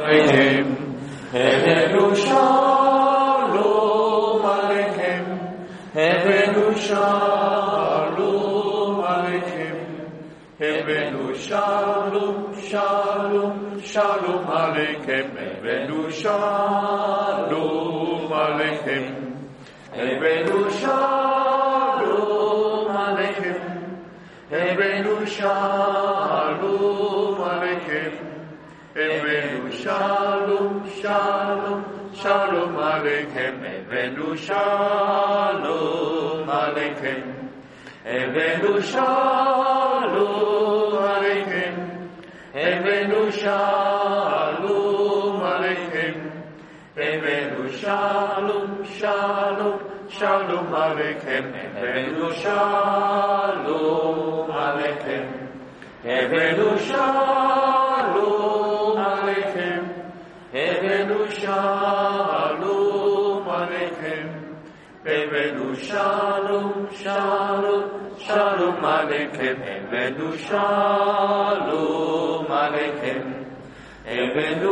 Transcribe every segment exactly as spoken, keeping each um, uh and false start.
Aleichem, Hebenu Shalom Aleichem, Hebenu Shalom Aleichem, Hebenu Shalom, Shalom, Shalom Aleichem, Hebenu Shalom Aleichem, Hebenu Shalom Aleichem, Hebenu Shalom Aleichem, Hebenu Shalom, Shalom, Shalom Aleichem, Hebenu Shalom Aleichem, Hebenu Shalom Aleichem, Hebenu Shalom Aleichem, Hebenu Shalom, Shalom, Shalom Aleichem, Hebenu Shalom Aleichem, Hebenu Shalom Aleichem, Hebenu Shalom Aleichem, Hebenu Shalom, Shalom, Shalom Aleichem, Hebenu Shalom Aleichem, Hebenu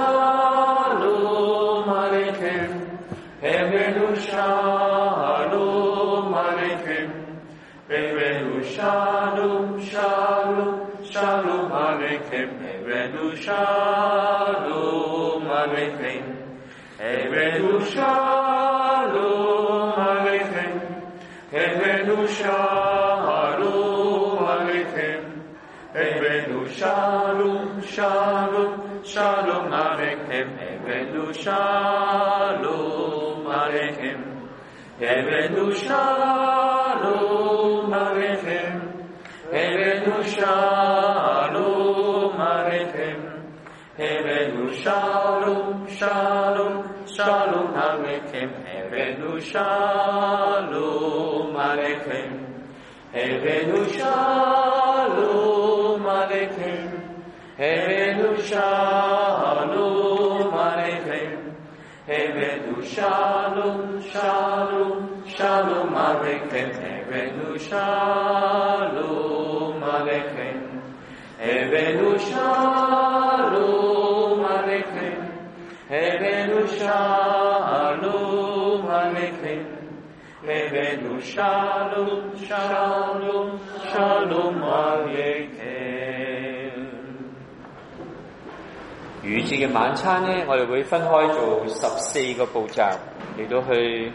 Shalom Aleichem, Hebenu Shalom Aleichem, Hebenu Shalom, Shalom, Shalom Aleichem, Hebenu Shalom Aleichem, Hebenu Shalom Aleichem, Hebenu Shalom Aleichem, Hebenu Shalom, Shalom, Shalom Aleichem, Hebenu Shalom Aleichem, Hebenu Shalom Aleichem, Hebenu Shalom Aleichem, Hebenu Shalom, Shalom, Shalom Aleichem, Hebenu Shalom Aleichem, Hebenu Shalom Aleichem, Hebenu Shalom Aleichem, Hebenu Shalom, Shalom, Shalom Aleichem, Hebenu Shalom Aleichem, Hebenu Shalom Aleichem, Hebenu Shalom Aleichem, Hebenu Shalom, Shalom, Shalom Aleichem。 逾節嘅晚餐呢，我哋會分開做十四個步驟嚟到去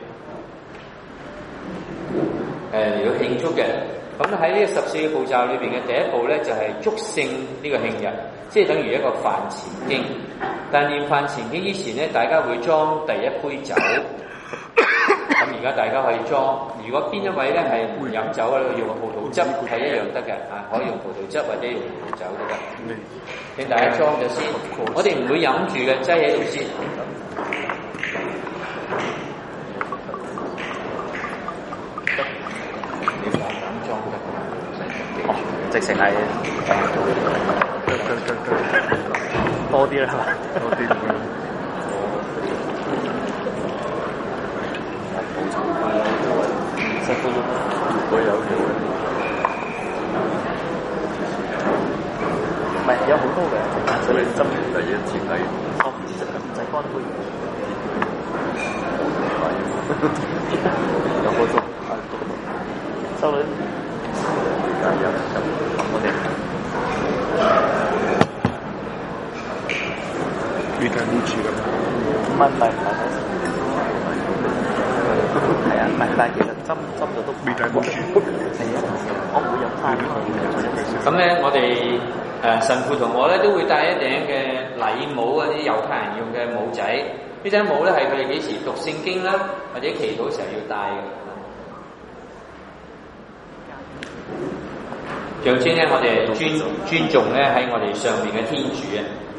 誒嚟到慶祝嘅。咁喺呢個十四個步驟裏邊嘅第一步咧，就係、是、祝聖呢個慶日，即係等於一個飯前經。但念飯前經之前咧，大家會裝第一杯酒。咁而家大家可以裝，如果邊一位咧係唔飲酒咧，用葡萄汁係一樣得嘅嚇，可以用葡萄汁或者用葡萄酒得嘅。請大家裝咗先，我哋唔會飲住嘅，擠喺度先。你講咁裝得㗎， 直情係多啲啦，多啲。會有嘅，唔係有好多嘅，所以針第一次係哦，唔使唔使乾杯，有嗰種啊，收女，加油咁，我哋越睇越似咁，唔係唔係唔係。係啊，唔係，但係其實斟斟咗都未睇冇住。係啊，我唔會有餐。 咁咧，我哋誒神父同我咧都會戴一頂嘅禮帽啊，啲猶太人用嘅帽仔。呢頂帽咧係佢哋幾時讀聖經啦，或者祈禱時候要戴嘅。象徵咧，我哋尊尊重咧喺我哋上面嘅天主啊。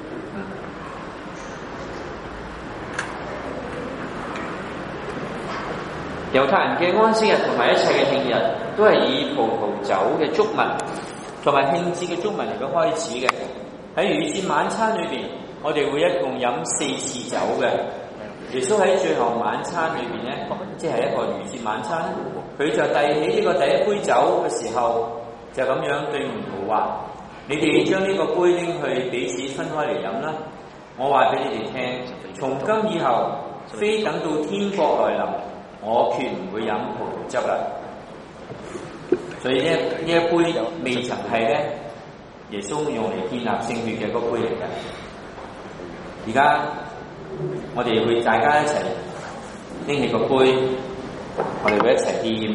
猶太人嘅安息日同埋一切嘅慶日，都係以葡萄酒嘅祝文同埋慶節嘅祝文嚟到開始嘅。喺逾節晚餐裏邊，我哋會一共飲四次酒嘅。耶穌喺最後晚餐裏邊咧，即係一個逾節晚餐，佢就遞起呢個第一杯酒嘅時候，就咁樣對門徒話：你哋將呢個杯拎去彼此分開嚟飲啦。 我話俾你哋聽，從今以後，非等到天國來臨，我決唔會飲葡萄汁啦。所以呢呢一杯未曾係咧，耶穌用嚟建立聖血嘅嗰杯嚟嘅。而家我哋會大家一齊拎起個杯，我哋會一齊念。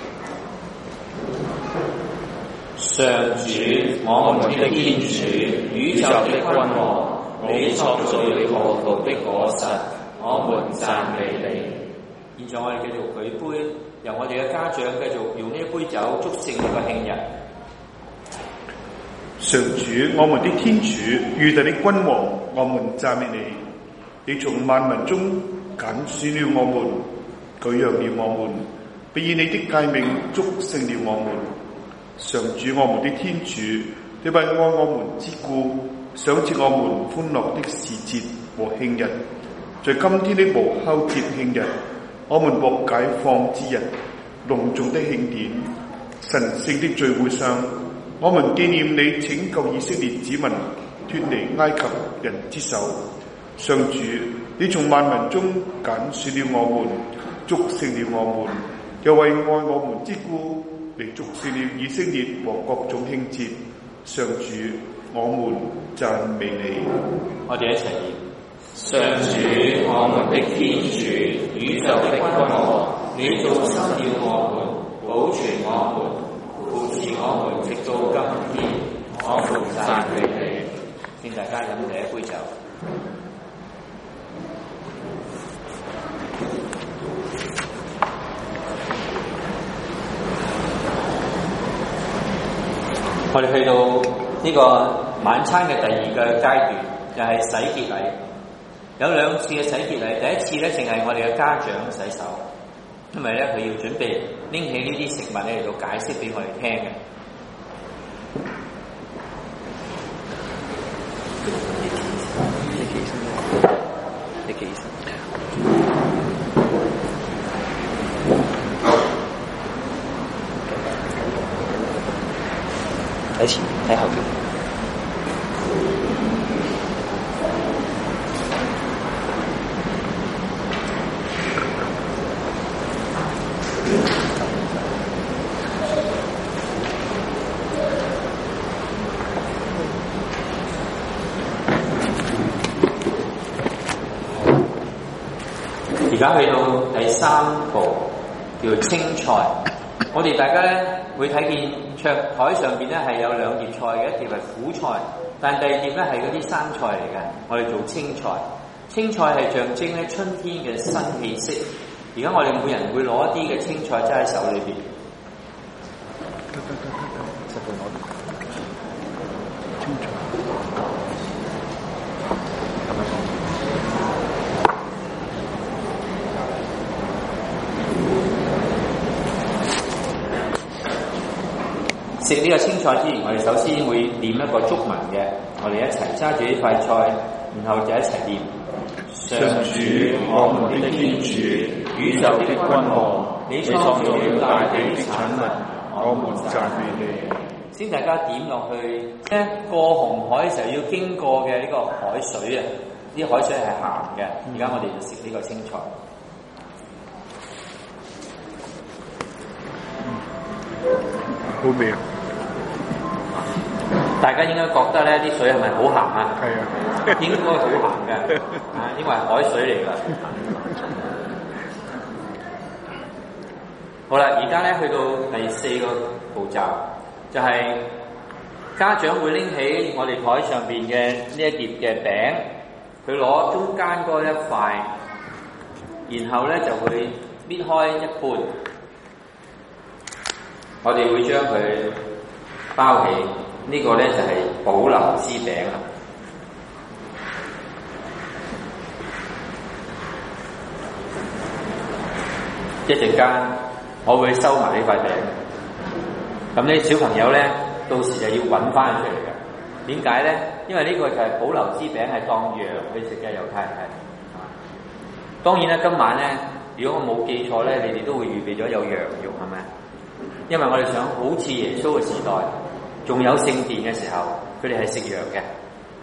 上主，我們的天主，宇宙的君王，你創造了葡萄的果實，我們讚美你。現在我哋繼續舉杯，由我哋嘅家長繼續用呢一杯酒祝聖呢個慶日。 上主，我們的天主，宇宙的君王，我們讚美你。你從萬民中揀選了我們，舉揚了我們，並以你的誡命祝聖了我們。上主，我們的天主，你為愛我們之故，賞賜我們歡樂的時節和慶日。在今天的無酵節慶日，我們獲解放之日，隆重的慶典，神聖的聚會上，我們紀念你拯救以色列子民脫離埃及人之手。上主，你從萬民中揀選了我們，祝聖了我們，又為愛我們之故，嚟祝聖了以色列和各種慶節。上主，我們讚美你。 我哋一齊念： 上主，我們的天主，宇宙的君王，你造生了我們，保存我們，扶持我們，直到今天，我們讚美你。 請大家飲第一杯酒。我哋去到呢個晚餐嘅第二個階段，就係、是、洗潔禮。有兩次嘅洗潔禮，第一次咧淨係我哋嘅家長洗手，因為咧佢要準備拎起呢啲食物咧嚟到解釋俾我哋聽嘅。 你幾時？喺前喺後邊。 而家去到第三步，叫青菜。我哋大家咧會睇見桌台上邊咧係有兩碟菜嘅，一碟係苦菜，但第二碟咧係嗰啲生菜嚟嘅。我哋做青菜，青菜係象徵咧春天嘅新氣息。而家我哋每人會攞一啲嘅青菜揸喺手裏邊。食呢個青菜之前，我哋首先會念一個祝文嘅，我哋一齊揸住呢塊菜，然後就一齊念。 上主，我們的天主，宇宙的君王，你創造了大地的產物，我們讚美你。 先大家點落去咧，過紅海嘅時候要經過嘅呢個海水啊，啲海水係鹹嘅。而家我哋就食呢個青菜。 好味啊！ 大家應該覺得咧啲水係咪好鹹啊？ 係啊， 應該好鹹嘅，啊，因為係海水嚟㗎。好啦，而家咧去到第四個步驟，就係、是、家長會拎起我哋台上邊嘅呢一碟嘅餅，佢攞中間嗰一塊，然後咧就會搣開一半，我哋會將佢包起。呢個咧就係保留之餅啦。一陣間我會收埋呢塊餅，咁呢小朋友咧到時就要揾翻出嚟嘅。點解咧？因為呢個就係保留之餅，係當羊去食嘅，猶太人係。當然啦，今晚咧，如果我冇記錯咧，你哋都會預備咗有羊肉，係咪？因為我哋想好似耶穌嘅時代。仲有聖殿嘅時候，佢哋係食羊嘅，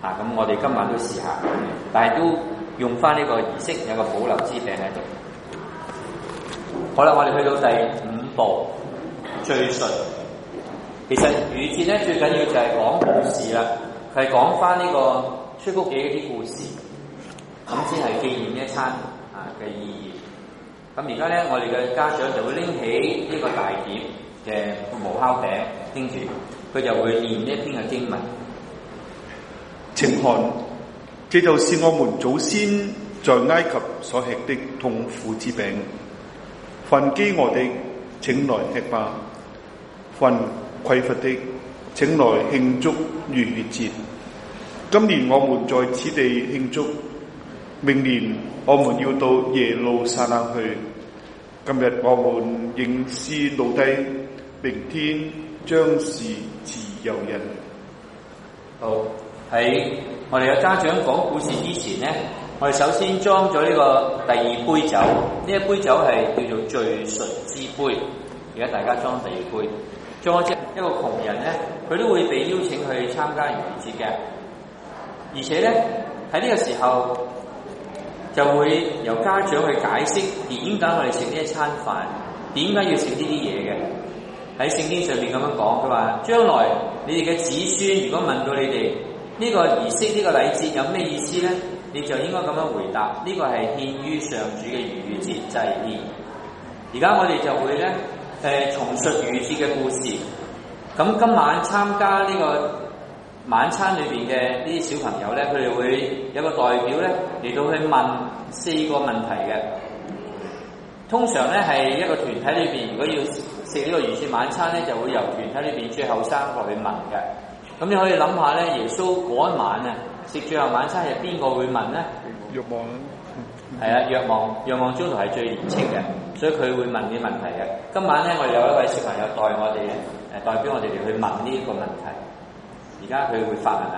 啊，咁我哋今晚都試下，但係都用翻呢個儀式，有個保留支餅喺度。好啦，我哋去到第五步敘述。其實逾節咧最緊要就係講故事啦，係講翻呢個出谷記嗰啲故事，咁先係紀念一餐啊嘅意義。咁而家咧，我哋嘅家長就會拎起呢個大碟嘅無酵餅，跟住佢就會念一篇嘅經文。 請看，這就是我們祖先在埃及所吃的痛苦之餅。凡飢餓的，請來吃吧；凡匱乏的，請來慶祝逾越節。今年我們在此地慶祝，明年我們要到耶路撒冷去。今日我們仍是奴隸，明天將是自由人。 好，喺我哋嘅家長講故事之前呢，我哋首先裝咗呢個第二杯酒，呢一杯酒係叫做敘述之杯。而家大家裝第二杯，裝咗之後，一個窮人呢，佢都會被邀請去參加逾越節嘅，而且呢，喺呢個時候就會由家長去解釋點解我哋食呢一餐飯，點解要食呢啲嘢嘅。喺聖經上面咁樣講，佢話將來你哋嘅子孫如果問到你哋呢個儀式、呢個禮節有咩意思呢？你就應該咁樣回答：呢個係獻於上主嘅逾越節祭獻。而家我哋就會咧誒、呃、重述逾越節嘅故事。咁今晚參加呢個晚餐裏邊嘅呢啲小朋友咧，佢哋會有個代表咧嚟到去問四個問題嘅。通常咧係一個團體裏邊，如果要食呢個逾越節晚餐咧，就會由團體裏邊最後生個去問嘅。咁你可以諗下咧，耶穌嗰一晚啊，食最後晚餐係邊個會問咧？ 若望， 係啊，若望，若望宗徒係最年青嘅，所以佢會問啲問題嘅。今晚咧，我哋有一位小朋友代我哋誒代表我哋嚟去問呢一個問題。而家佢會發問啦。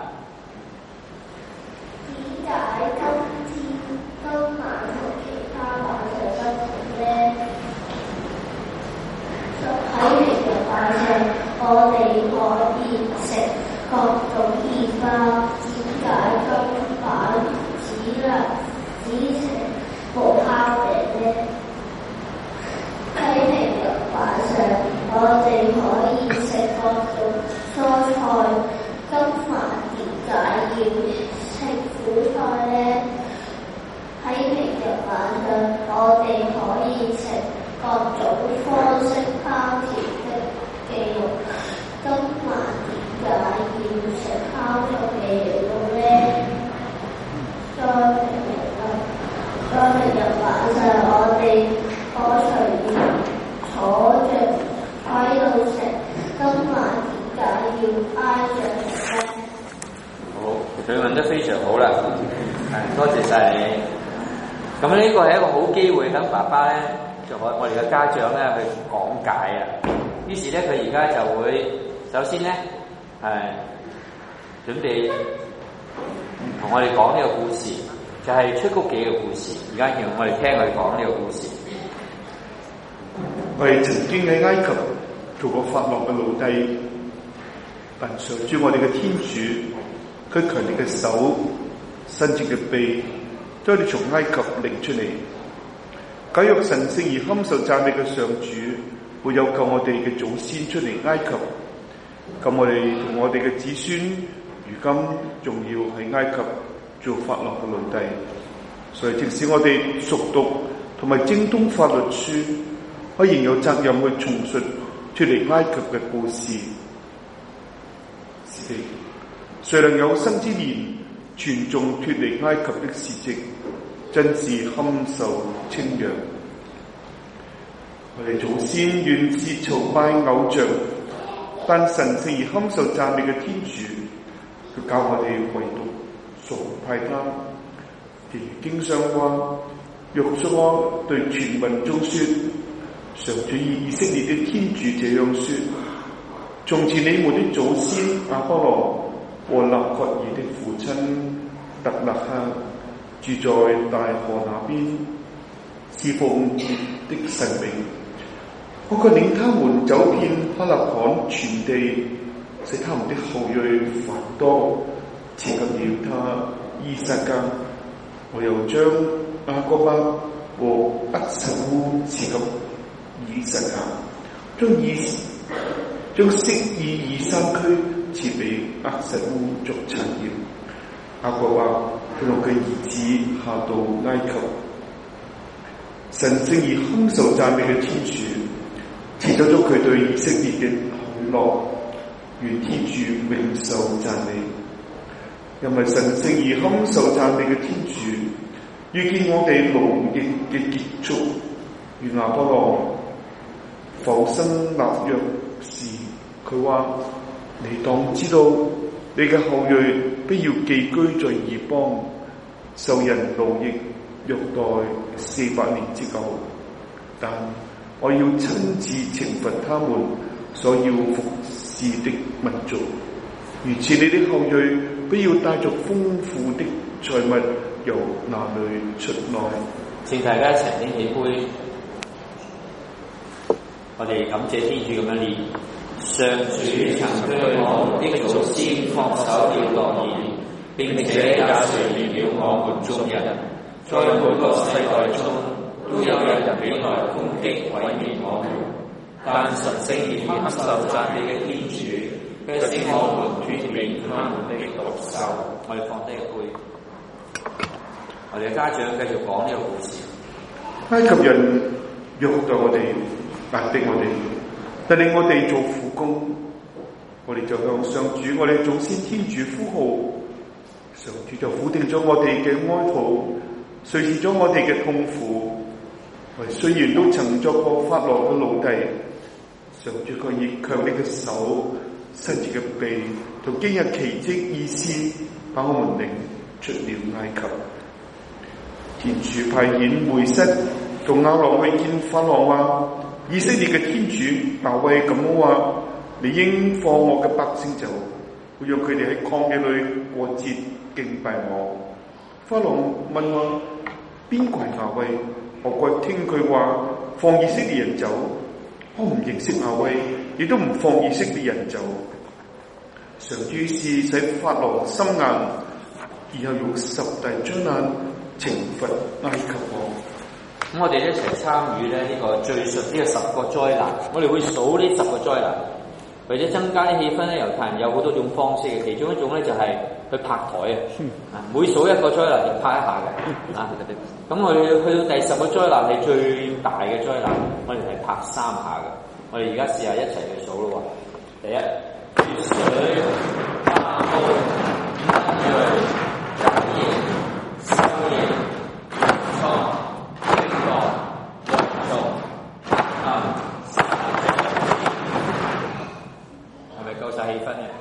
點解今天今晚同其他晚上不同咧？喺明日晚上，我哋可以食各種麵包，點解今晚只能只食無酵餅咧？喺明日晚上，我哋可以食各種蔬菜，今晚點解要食苦菜咧？喺明日晚上，我哋可以食各種方式烹調的雞肉，今晚點解要食烤熟嘅羊肉咧？在明日在明日晚上，我哋可隨意坐着喺度食，今晚點解要挨着食咧？ 好，佢問得非常好啦，係多謝晒你。咁呢個係一個好機會，等爸爸咧。就我我哋嘅家長咧去講解啊，於是咧佢而家就會首先咧係準備同我哋講呢個故事，就係、是、出谷記嘅故事。而家讓我哋聽佢講呢個故事。 我哋曾經喺埃及做過法老嘅奴隸，但隨住我哋嘅天主，佢強力嘅手、伸直嘅臂，將我哋從埃及領出嚟。假若神聖而堪受讚美嘅上主會有救我哋嘅祖先出嚟埃及，咁我哋同我哋嘅子孫如今仲要喺埃及做法老嘅奴隸，所以即使我哋熟讀同埋精通法律書，我仍有責任去重述脱離埃及嘅故事。是的，誰能有生之年傳頌脱離埃及的事蹟，真是堪受稱揚。我哋祖先原是朝拜偶像，但神聖而堪受讚美嘅天主，佢教我哋唯獨崇拜他。正如經上話，約書亞對全民眾說：上主以以色列的天主這樣說：從前你們的祖先亞波羅和納曷爾的父親特勒克住在大河那邊，侍奉別的神明。我卻領他們走遍巴勒罕全地，使他們的後裔繁多， 賜給了他伊撒加。我又將雅各伯和厄實烏賜給以實雅，將以將色爾爾山區賜俾厄實烏作產業。雅各伯佢同佢兒子下到埃及。神聖而堪受讚美嘅天主，賜咗咗佢對以色列嘅許諾，願天主永受讚美。因為神聖而堪受讚美嘅天主，預見我哋勞役嘅結束，如亞波羅浮生立約時，佢話：你當知道，你嘅後裔不要寄居在異邦，受人勞役虐待四百年之久，但我要親自懲罰他們所要服侍的民族。如此，你的後裔不要帶着豐富的財物由那裏出來。 請大家一齊拎起杯，我哋感謝天主咁樣念：上主曾對我們的祖先恪守了諾言，並且也垂憐了我們眾人。在每個世代中，都有人起來攻擊毀滅我們，但神聖而堪受讚美嘅天主，卻使我們脫離他們的毒手。我哋放低個杯，我哋嘅家長繼續講呢個故事。 埃及人虐待我哋，壓迫我哋，但令我哋做苦工，我哋就向上主我哋祖先天主呼號，上主就否定咗我哋嘅哀禱，垂視咗我哋嘅痛苦。我哋雖然都曾作過法老嘅奴隸，上主卻以強力嘅手、伸直嘅臂同經日奇蹟意思，把我們領出了埃及。天主派遣梅瑟同亞郎去見法郎話：以色列嘅天主大衛咁話，你應放我嘅百姓走，會讓佢哋喺曠野裏過節敬拜我。法郎問我：邊個係大衛？我過聽佢話放以色列人走，我唔認識亞威，亦都唔放以色列人走。上主是使法郎心硬，然後用十大災難懲罰埃及王。 咁我哋一齊參與咧呢個敘述呢個十個災難，我哋會數呢十個災難，為咗增加啲氣氛咧，猶太人有好多種方式嘅，其中一種咧就係去拍台啊，每數一個災難就拍一下嘅啊。咁我哋去到第十個災難係最大嘅災難，我哋係拍三下嘅。我哋而家試下一齊去數咯喎。第一，雨水、大風、雨雷、打野、收野、蒼、冰雹、雲眾、啊，係咪夠晒氣氛嘅？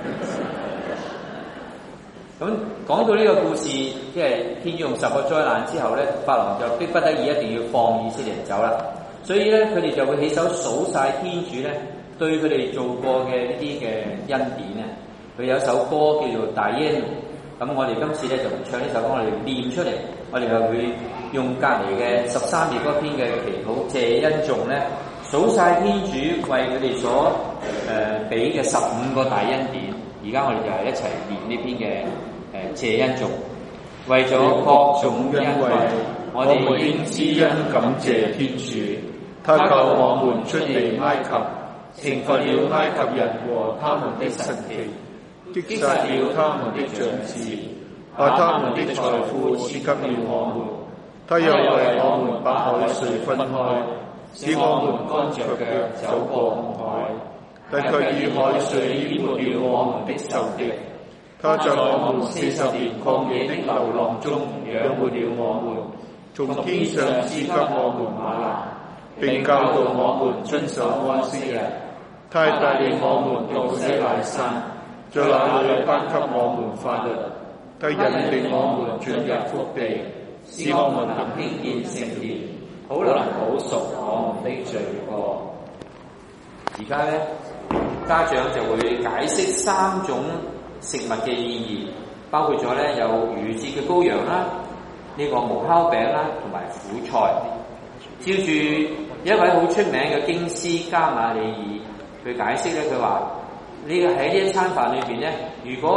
咁講到呢個故事，即係天主用十個災難之後咧，法郎就迫不得已一定要放以色列人走啦。所以咧，佢哋就會起手數晒天主咧對佢哋做過嘅呢啲嘅恩典啊。佢有一首歌叫做《大耶路》，咁我哋今次咧就唔唱呢首歌，我哋念出嚟，我哋就會用隔離嘅十三頁嗰篇嘅祈禱謝恩頌咧，數晒天主為佢哋所誒俾嘅十五個大恩典。而家我哋就係一齊念呢篇嘅誒謝恩頌，為咗各種恩惠，我哋應知恩感謝天主，他救我們出離埃及，懲罰了埃及人和他們的神祇，擊殺了他們的長子，把他們的財富賜給了我們。他又為我們把海水分開，使我們乾着腳走過紅海。但卻以海水淹沒了我們的仇敵，他在我們四十年曠野的流浪中養活了我們，從天上賜給我們嗎哪，並教導我們遵守安息日。他帶領我們到西乃山，在那裏頒給我們法律。他引領我們進入福地，使我們能興建聖殿，好能補贖我們的罪過。而家咧，家長就會解釋三種食物嘅意義，包括咗咧有逾節嘅羔羊啦，呢、這個無酵餅啦，同埋苦菜。照住一位好出名嘅經師加馬里爾，佢解釋咧，佢話呢個喺呢一餐飯裏邊咧，如果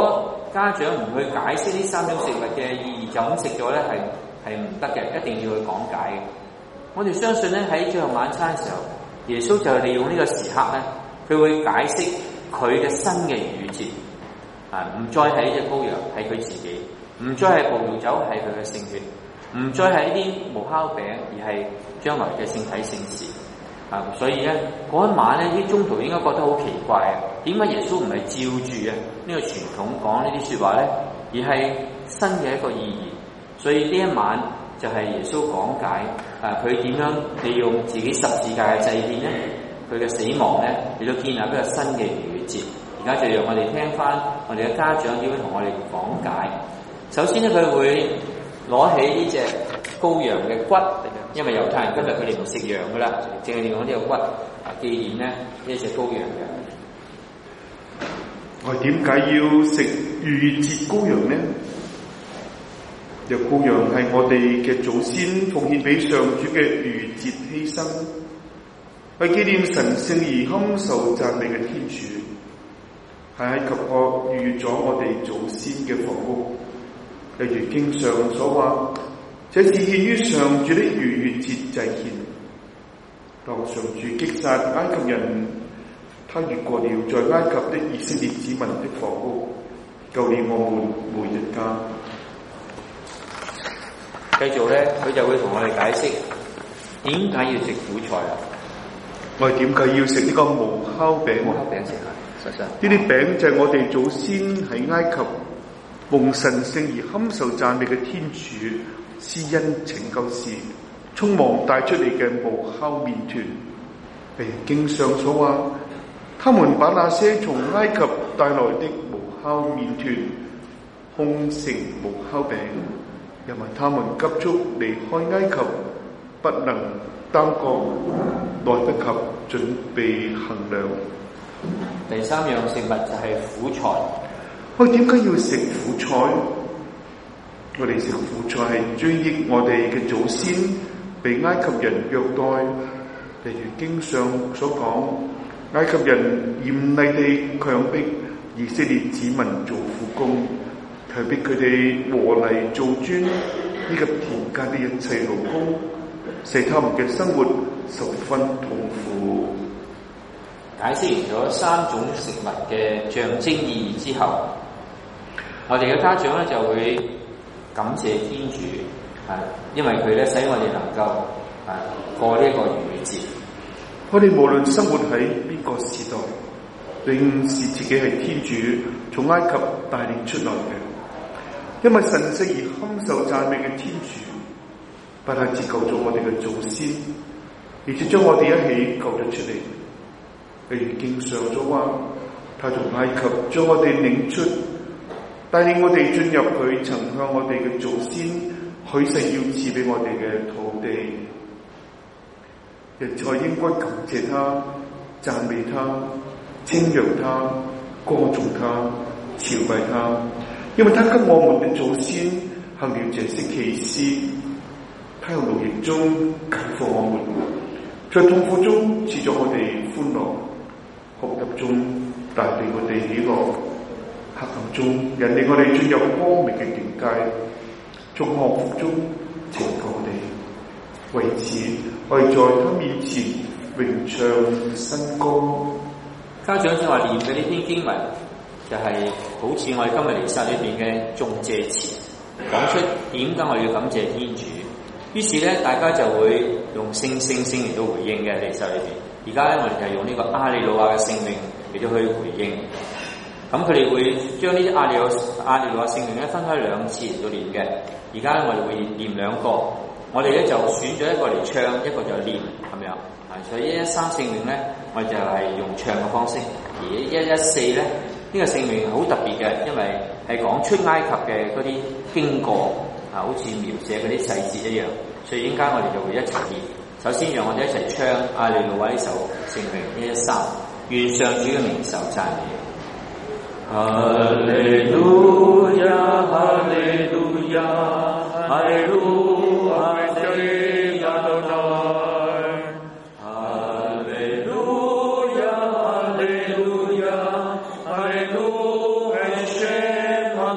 家長唔去解釋呢三種食物嘅意義，就咁食咗咧係係唔得嘅，一定要去講解嘅。我哋相信咧喺最後晚餐嘅時候，耶穌就係利用呢個時刻咧，佢會解釋佢嘅新嘅逾越節，啊，唔再係一隻羔羊，係佢自己，唔再係葡萄酒，係佢嘅聖血，唔再係一啲無酵餅，而係將來嘅聖體聖事。啊，所以咧嗰一晚咧，啲宗徒應該覺得好奇怪啊！點解耶穌唔係照住啊呢個傳統講呢啲説話咧，而係新嘅一個意義？所以呢一晚就係耶穌講解啊，佢點樣利用自己十字架嘅祭獻咧，佢嘅死亡咧，嚟到建立一個新嘅逾越節。而家就讓我哋聽翻我哋嘅家長點樣同我哋講解。首先咧，佢會攞起呢隻羔羊嘅骨。因為猶太人今日佢哋唔食羊噶啦，淨係用呢個骨啊紀念咧呢隻羔羊嘅。 我點解要食逾越節羔羊呢？隻羔羊係我哋嘅祖先奉獻俾上主嘅逾越節犧牲，係紀念神聖而堪受讚美嘅天主，係喺及我預約咗我哋祖先嘅房屋。例如經上所話，這是獻於上主的逾越節祭獻。當上主擊殺埃及人，他越過了在埃及的以色列子民的房屋，救了我們每日家。 繼續咧，佢就會同我哋解釋點解要食苦菜啊？ 我哋點解要食呢個無酵餅？ 無酵餅食啊，實實。 呢啲餅就係我哋祖先喺埃及蒙神聖而堪受讚美嘅天主施恩拯救時，匆忙帶出嚟嘅無酵麵團。譬如經上所話，他們把那些從埃及帶來的無酵麵團烘成無酵餅，因為他們急速離開埃及，不能耽擱，來不及準備行糧。 第三樣食物就係苦菜。 我點解要食苦菜？我哋食苦菜係追憶我哋嘅祖先被埃及人虐待，例如經上所講，埃及人嚴厲地強迫以色列子民做苦工，強迫佢哋和泥做磚，以及田間的一切勞工，使他們嘅生活十分痛苦。 解釋完咗三種食物嘅象徵意義之後，我哋嘅家長咧就會感謝天主，啊，因為佢咧使我哋能夠啊過呢一個逾越節。 我哋無論生活喺邊個時代，並視自己係天主從埃及帶領出來嘅，因為神聖而堪受讚美嘅天主，不單止救咗我哋嘅祖先，而且將我哋一起救咗出嚟。例如經上所話，他從埃及將我哋領出，帶領我哋進入佢曾向我哋嘅祖先許誓要賜俾我哋嘅土地。人才應該感謝他、讚美他、稱揚他、歌頌他、朝拜他，因為他給我們嘅祖先行了這些奇事。他由奴役中解放我們，在痛苦中賜咗我哋歡樂，哭泣中帶俾我哋喜樂，黑暗中引領我哋進入光明嘅境界，從惡苦中拯救我哋。為此，我哋在他面前詠唱新歌。 家長正話念嘅呢篇經文，就係、是、好似我哋今日彌撒裏邊嘅頌謝詞，講出點解我要感謝天主。於是咧，大家就會用聖聖聖嚟到回應嘅彌撒裏邊。而家咧，我哋就係用呢個阿利路亞嘅聖名嚟到去回應。咁佢哋會將呢啲阿利路阿利路亞聖名咧分開兩次嚟到念嘅。而家咧，我哋會念兩個。我哋咧就選咗一個嚟唱，一個就念，係咪啊？所以一一三聖名咧，我哋就係用唱嘅方式；而一一四咧，呢、這個聖名好特別嘅，因為係講出埃及嘅嗰啲經過，啊，好似描寫嗰啲細節一樣。所以依家我哋就會一齊念。首先，讓我哋一齊唱阿利路亞呢首聖名一一三，願上主嘅名受讚美。哈利路亞，哈利路亞，哈利路亞。Alleluia, Alleluia, Alleluia,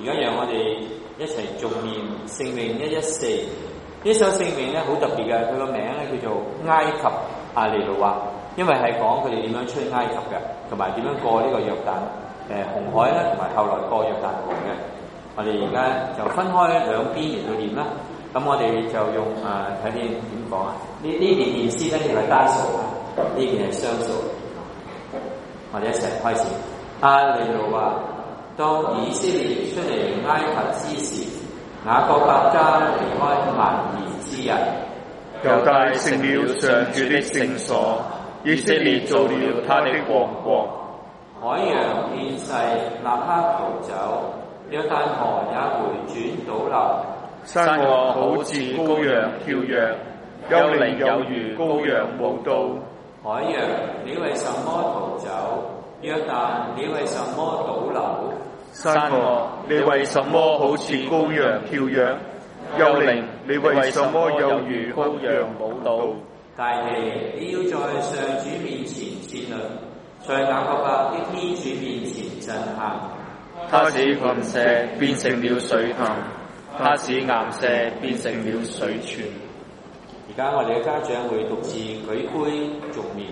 而家讓我哋一齊誦念聖詠一一四。呢首聖詠咧好特別嘅，佢個名咧叫做埃及阿利路亞，因為係講佢哋點樣出埃及嘅，同埋點樣過呢個約旦誒、呃、紅海咧，同埋後來過約旦河嘅。我哋而家就分開兩邊嚟到念啦。咁我哋就用誒睇啲點講啊？呢呢邊念詩咧就係單數啊，呢邊係雙數。我哋一齊開始。阿利路亞，當以色列出嚟埃及之時，雅各伯家離開蠻夷之人， 猶大成了上主的聖所，以色列做了他的王國。 海洋變細，立刻逃走，約旦河也回轉倒流。 山河好似羔羊跳躍，幽靈有如羔羊舞蹈。 海洋，你為什麼逃走？約旦，你為什麼倒流？ 山河，你為什麼好似羔羊跳躍？幽靈，你為什麼有如羔羊舞蹈？ 大地，你要在上主面前戰慄，在雅各伯的天主面前震撼。 他使岩石變成了水潭，他使岩石變成了水泉。 而家我哋嘅家長會獨自舉杯續念。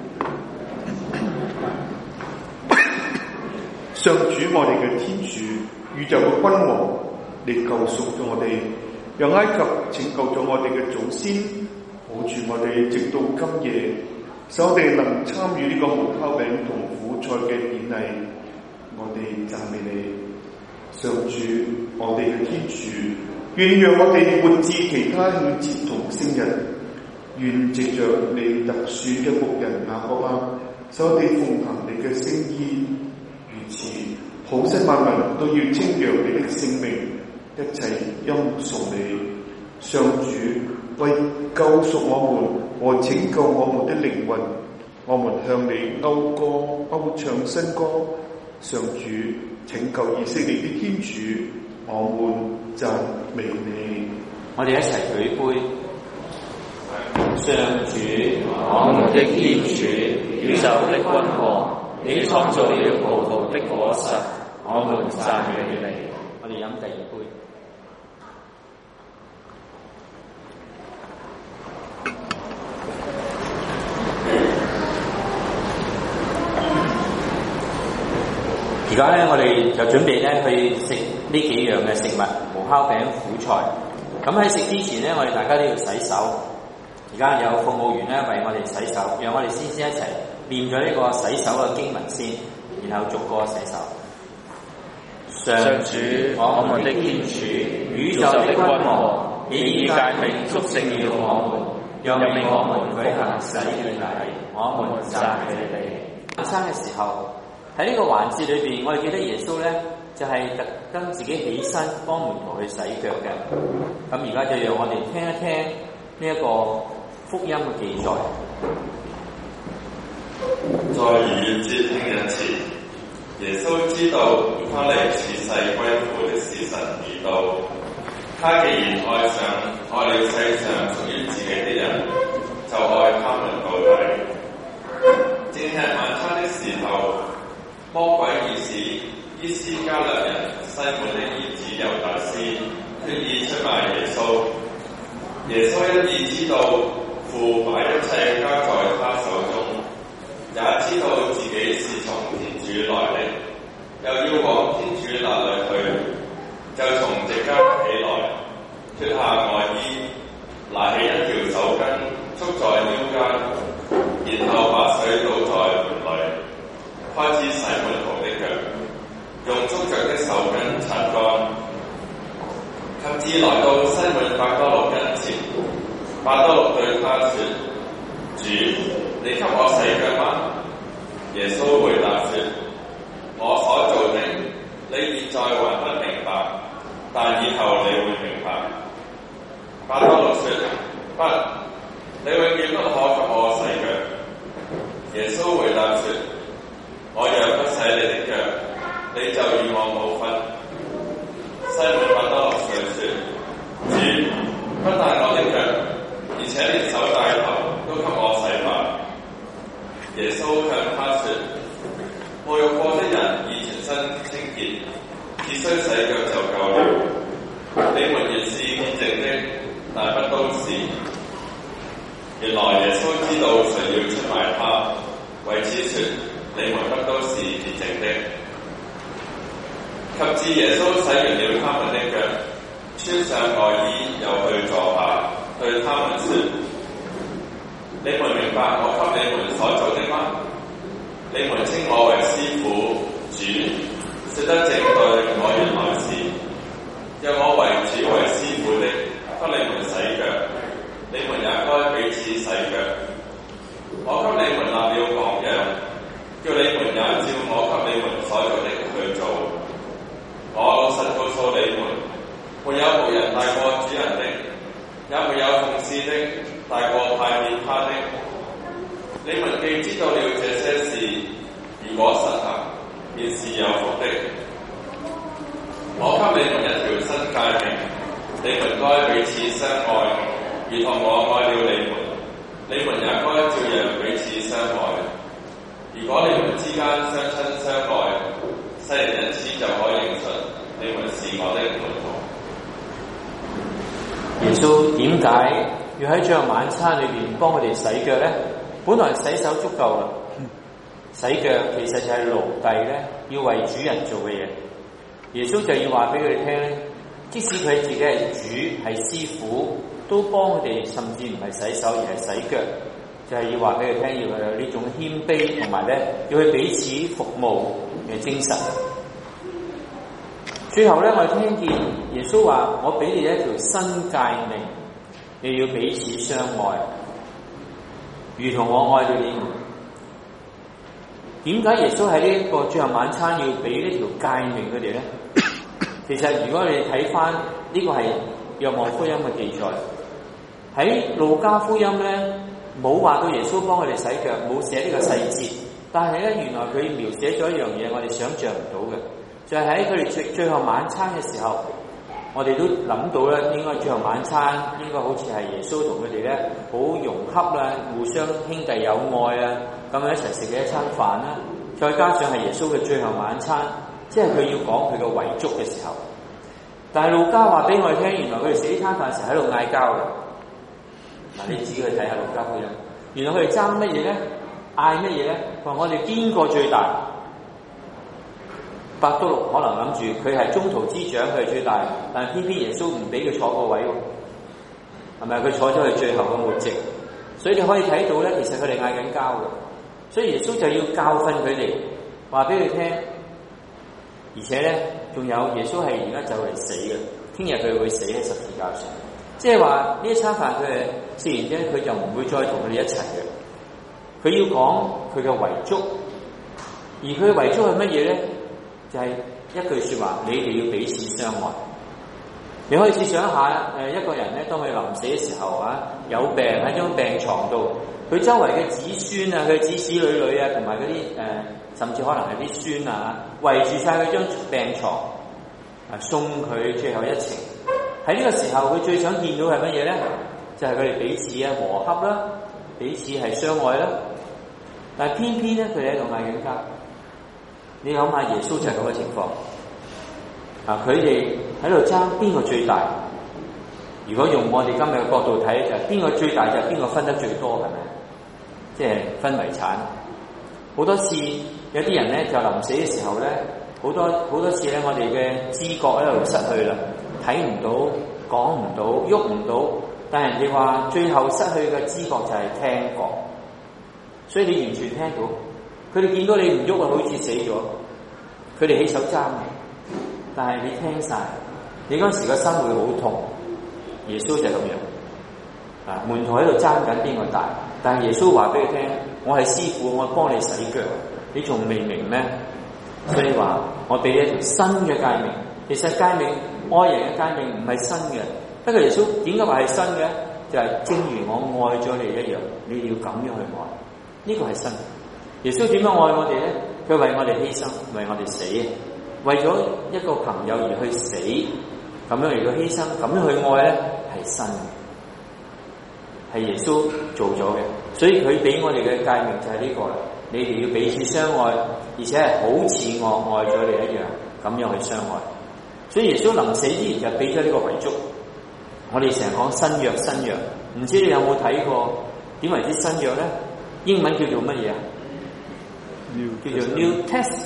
上主我哋嘅天主，宇宙嘅君王，你救贖咗我哋，讓埃及拯救咗我哋嘅祖先，保住我哋直到今夜，使我哋能參與呢個無酵餅同苦菜嘅典禮。我哋讚美你，上主我哋嘅天主，願讓我哋活至其他慶節同聖日，願藉着你特殊嘅僕人雅各伯，使我哋奉行你嘅聖意。如此，普世萬民都要稱揚你的聖名，一齊欽崇你。上主為救贖我們和拯救我們的靈魂，我們向你謳歌謳唱新歌。上主拯救以色列的天主，我們讚美你。 我哋一齊舉杯。上主，我們的天主，宇宙的君王，你創造了葡萄的果實，我們讚美你。我哋飲第二杯。而家咧，我哋就準備咧去食呢幾樣嘅食物，無酵餅、苦菜。咁喺食之前咧，我哋大家都要洗手。而家有服務員咧為我哋洗手，讓我哋先先一齊念咗呢個洗手嘅經文先，然後逐個洗手。上主，我們的天主，宇宙的君王，你以誡命祝聖了我們，讓命我們舉行洗禮禮，我們讚美你。晚餐嘅時候，喺呢個環節裏邊，我哋記得耶穌咧就係、是、特登自己起身幫門徒去洗腳嘅。咁而家就讓我哋聽一聽呢一個福音嘅記載。 在逾越節聽日前，耶穌知道他離此世歸父的時辰已到。他既然愛上愛了世上屬於自己的人，就愛他們到底。正吃晚餐的時候，魔鬼已使伊斯加略人西滿的兒子猶大斯決意出賣耶穌。耶穌一意知道父把一切交在他手中，也知道自己是從天主來的，又要往天主那裡去，就從席間起來，脱下外衣，拿起一條手巾束在腰間，然後把水倒在盆裡，開始洗門徒的腳，用束着的手巾擦乾。及至來到西滿伯多祿跟前，伯多祿對他說：主，你給我洗腳嗎？耶穌回答說：我所做的，你現在還不明白，但以後你會明白。伯多祿說：不，你永遠不可給我洗腳。耶穌回答說：我若不洗你的腳，你就與我無分。西滿伯多祿遂說：主，不但我的腳，而且連手帶頭都給我洗吧。耶穌向他說：沐浴過的人已全身清潔，只只需洗腳就夠了。你們原是潔淨的，但不都是。原來耶穌知道誰要出賣他，為此說：你們不都是潔淨的。及至耶穌洗完了他們的腳，穿上外衣，又去坐下，對他們說：你們明白我給你們所做的嗎？你們稱我為師傅、主，說得正對，我原來是。若我為主為師傅的，給你們洗腳，你們也該彼此洗腳。我給你們立了榜樣，叫你們也照我給你們所做的去做。我老實告訴你們，沒有僕人大過主人的，也沒有奉使的大過派遣他的。你們既知道了這些事，如果實行，便是有福的。我給你們一條新誡命，你們該彼此相愛，如同我愛了你們，你們也該照樣彼此相愛。如果你們之間相親相愛，世人因此就可認出你們是我的門徒。 耶穌點解要喺最後晚餐裏邊幫佢哋洗腳咧？本來洗手足夠啦，洗腳其實就係奴隸咧要為主人做嘅嘢。耶穌就要話俾佢哋聽咧，即使佢自己係主係師傅，都幫佢哋，甚至唔係洗手而係洗腳，就係、是、要話俾佢聽，要有呢種謙卑，同埋咧要去彼此服務嘅精神。最後咧，我哋聽見耶穌話：我俾你一條新誡命，你要彼此相愛，如同我愛了你們。點解耶穌喺呢一個最後晚餐要俾呢條誡命佢哋咧？其實如果你睇翻呢個係若望福音嘅記載，喺路加福音咧冇話到耶穌幫佢哋洗腳，冇寫呢個細節。但係咧，原來佢描寫咗一樣嘢，我哋想象唔到嘅，就係喺佢哋最最後晚餐嘅時候，我哋都諗到咧，應該最後晚餐應該好似係耶穌同佢哋咧好融洽啦，互相兄弟友愛啊，咁樣一齊食嘅一餐飯啦。再加上係耶穌嘅最後晚餐，即係佢要講佢嘅遺囑嘅時候。但係路加話俾我哋聽，原來佢哋食呢餐飯時喺度嗌交嘅。嗱，你自己去睇下路加福音，原來佢哋爭乜嘢咧？嗌乜嘢咧？話我哋邊個最大？伯多祿可能諗住佢係中途之長，佢係最大，但係偏偏耶穌唔俾佢坐個位喎，係咪？佢坐咗喺最後嘅末席，所以你可以睇到咧，其實佢哋嗌緊交嘅。所以耶穌就要教訓佢哋，話俾佢聽。而且咧，仲有耶穌係而家就嚟死嘅，聽日佢會死喺十字架上。即係話呢一餐飯佢係食完啫，佢就唔會再同佢哋一齊嘅。佢要講佢嘅遺囑，而佢嘅遺囑係乜嘢咧？就係、是、一句說話，你哋要彼此相愛。你可以設想一下，誒，一個人咧，當佢臨死嘅時候啊，有病喺張病床度，佢周圍嘅子孫啊，佢子子女女啊，同埋嗰啲誒，甚至可能係啲孫啊，圍住晒佢張病床，啊，送佢最後一程。喺呢個時候，佢最想見到係乜嘢咧？就係佢哋彼此啊和洽啦，彼此係相愛啦。但係偏偏咧，佢哋喺度嗌緊交。你諗下，耶穌就係咁嘅情況。啊，佢哋喺度爭邊個最大？如果用我哋今日嘅角度睇，就係邊個最大就係邊個分得最多，係咪？即係分遺產。好多次有啲人咧就臨死嘅時候咧，好多好多次咧，我哋嘅知覺喺度失去啦，睇唔到、講唔到、喐唔到。但係人哋話最後失去嘅知覺就係聽覺，所以你完全聽到。佢哋見到你唔喐啊，好似死咗。佢哋起手爭你，但係你聽晒，你嗰時個心會好痛。耶穌就係咁樣，啊，門徒喺度爭緊邊個大，但係耶穌話俾佢聽：我係師傅，我幫你洗腳，你仲未明咩？所以話我俾你一條新嘅誡命。其實誡命愛人嘅誡命唔係新嘅，不過耶穌點解話係新嘅？就係、是、正如我愛咗你一樣，你要咁樣去愛，呢、這個係新。耶穌點樣愛我哋咧？佢為我哋犧牲，為我哋死，為咗一個朋友而去死，咁樣嚟到犧牲，咁樣去愛咧，係新嘅，係耶穌做咗嘅。所以佢俾我哋嘅誡命就係呢個啦。你哋要彼此相愛，而且係好似我愛咗你一樣，咁樣去相愛。 所以耶穌臨死之前就俾咗呢個遺囑。我哋成日講新約新約，唔知你有冇睇過點為之新約咧？英文叫做乜嘢啊？叫做 New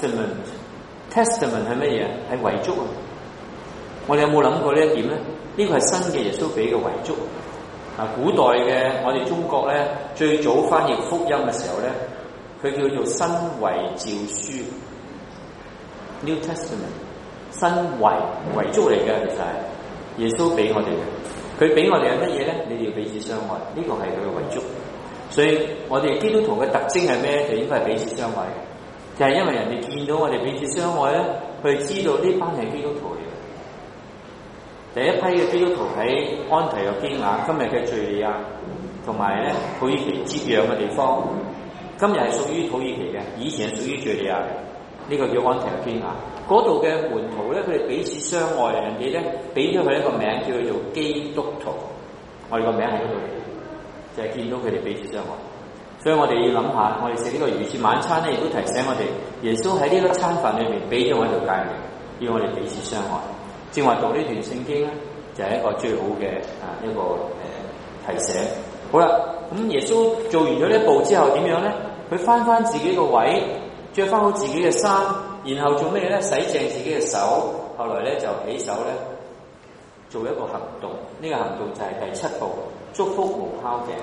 Testament。Testament 係乜嘢啊？係遺囑啊！我哋有冇諗過呢一點咧？呢個係新嘅耶穌俾嘅遺囑。啊，古代嘅我哋中國咧，最早翻譯福音嘅時候咧，佢叫做新遺詔書 New Testament。新遺遺囑嚟嘅，其實係耶穌俾我哋嘅。佢俾我哋係乜嘢咧？你哋要彼此相愛，呢個係佢嘅遺囑。所以我哋基督徒嘅特徵係咩？就應該係彼此相愛嘅。就係、是、因為人哋見到我哋彼此相愛咧，佢知道呢班係基督徒嚟嘅。第一批嘅基督徒喺安提約基亞，今日嘅敘利亞，同埋咧土耳其接壤嘅地方，今日係屬於土耳其嘅，以前係屬於敘利亞嘅。呢、這個叫安提約基亞。嗰度嘅門徒咧，佢哋彼此相愛，人哋咧俾咗佢一個名，叫佢做基督徒。我哋個名喺嗰度嚟，就係、是、見到佢哋彼此相愛。所以我哋要諗下，我哋食呢個逾節晚餐咧，亦都提醒我哋，耶穌喺呢個餐飯裏面俾咗我哋條誡命，要我哋彼此相愛。正話讀呢段聖經咧，就係、是、一個最好嘅啊一個誒、呃、提醒。好啦，咁耶穌做完咗呢一步之後點樣咧？佢翻翻自己個位，着翻好自己嘅衫。然後做咩咧？洗淨自己嘅手，後來咧就起手咧做一個行動。呢、這個行動就係第七步，祝福無酵餅。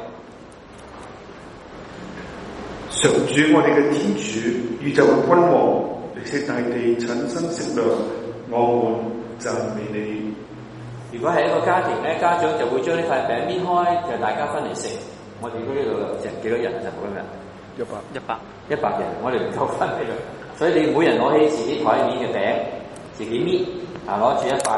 上主我哋嘅天主，宇宙嘅君王，歷史大地產生食糧，我們讚美你。 如果係一個家庭咧，家長就會將呢塊餅搣開，就大家分嚟食。我哋呢度成幾多人就冇今日？ 一百一百一百人，我哋唔夠分俾佢。所以你每人攞起自己台面嘅餅，自己搣，啊攞住一塊。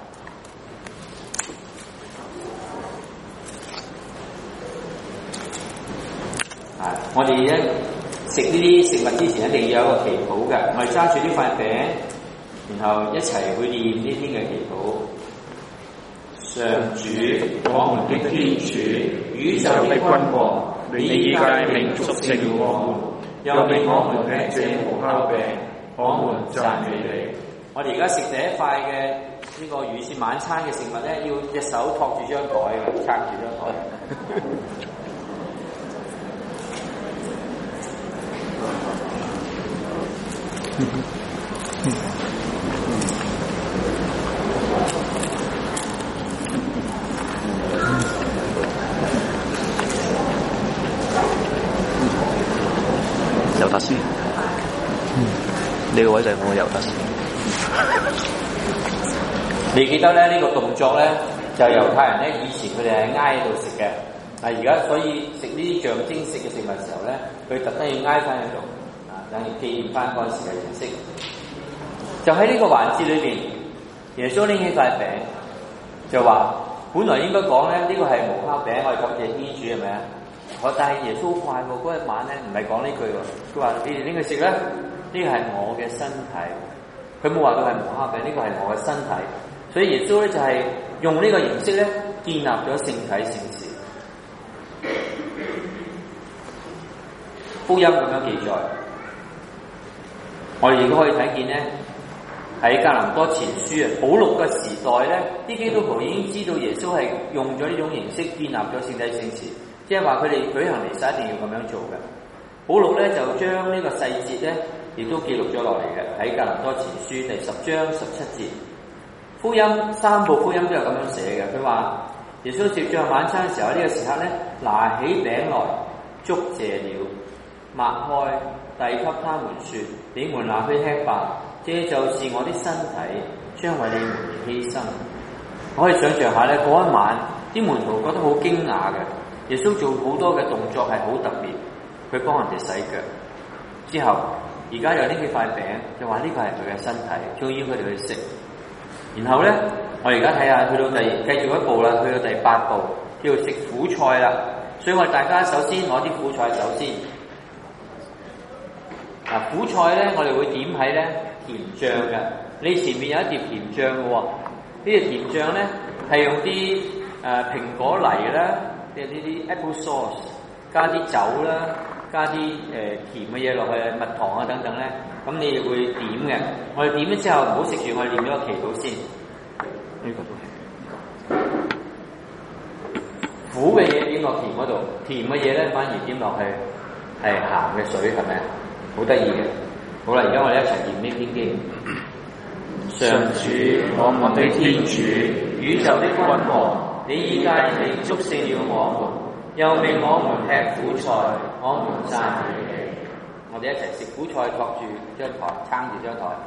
啊，我哋咧食呢啲食物之前一定要有一個祈禱嘅，我哋揸住呢塊餅，然後一齊去念呢篇嘅祈禱。上主，我們的天主，宇宙的君王，你以誡命祝聖了我們。又俾我們嘅這無酵餅，我們讚美你。我哋而家食第一塊嘅呢個逾節晚餐嘅食物咧，要隻手托住張台嘅，撐住張台。 尤達斯，嗯，呢個位就係我嘅尤達斯。 你記得咧呢、這個動作咧，就猶太人咧以前佢哋係挨喺度食嘅，啊而家所以食呢啲象徵式嘅食物嘅時候咧，佢特登要挨翻喺度，啊等於紀念翻嗰陣時嘅儀式。就喺呢個環節裏邊，耶穌拎起塊餅，就話本來應該講咧呢、這個係無酵餅，我哋感謝天主係咪啊？我但係耶穌快喎，嗰一晚咧唔係講呢句喎，佢話你哋拎佢食啦，呢個係我嘅身體。佢冇話佢係無酵餅，呢個係我嘅身體。所以耶穌咧就係用呢個形式咧建立咗聖體聖事。福音咁樣記載，我哋亦都可以睇見咧喺哥林多前書啊，保祿嘅時代咧，啲基督徒已經知道耶穌係用咗呢種形式建立咗聖體聖事。即係話佢哋舉行彌撒一定要咁樣做嘅。保祿咧就將呢個細節咧，亦都記錄咗落嚟嘅，喺哥林多前書第十章十七節。福音三部福音都有咁樣寫嘅。佢話耶穌接最後晚餐嘅時候，呢、這個時刻咧，拿起餅來，祝謝了，擘開，遞給他們說：你們拿去吃吧，這就是我的身體，將為你們而犧牲。我可以想象下咧，嗰一晚啲門徒覺得好驚訝嘅。耶穌做好多嘅動作係好特別，佢幫人哋洗腳之後，而家又拎起塊餅，就話呢個係佢嘅身體，仲要佢哋去食。然後咧，我而家睇下去到第繼續一步啦，去到第八步叫做食苦菜啦。所以我哋大家首先攞啲苦菜首先。嗱、啊，苦菜咧，我哋會點喺咧甜醬嘅。你前面有一碟甜醬嘅喎，呢碟甜醬咧係用啲誒、呃、蘋果泥啦。即係呢啲 apple sauce，加啲酒啦，加啲誒、呃、甜嘅嘢落去，蜜糖啊等等咧， 咁你會點嘅。我哋點咗之後唔好食住，我哋念咗個祈禱先。呢個都係苦嘅嘢點落甜嗰度，甜嘅嘢咧反而點落去係鹹嘅水，係咪啊？好得意嘅。好啦，而家我哋一齊念呢篇經。上主，我們的天主，宇宙的君王，你以誡命祝聖了我們，又命我們吃苦菜，我們讚美你。我哋一齊食苦菜，托住張台，撐住張台。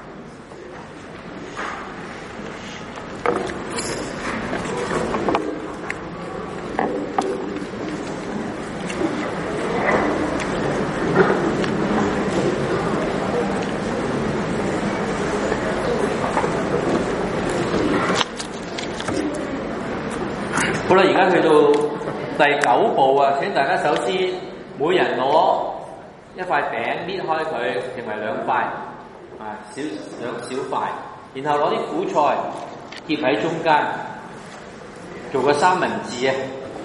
好啦，而家去到第九步啊！請大家首先每人攞一塊餅搣開佢，成為兩塊啊，小兩小塊，然後攞啲苦菜貼喺中間，做個三文治啊！